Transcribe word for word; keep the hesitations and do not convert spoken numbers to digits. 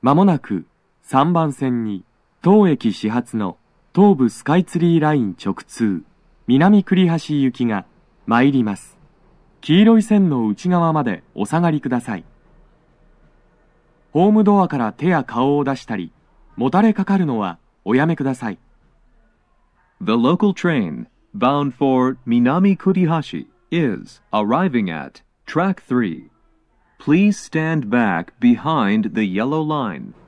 まもなくさんばん線に当駅始発の東武スカイツリーライン直通南栗橋行きが参ります。黄色い線の内側までお下がりください。ホームドアから手や顔を出したり、もたれかかるのはおやめください。 The local train bound for Minami Kurihashi is arriving at track three. Please stand back behind the yellow line.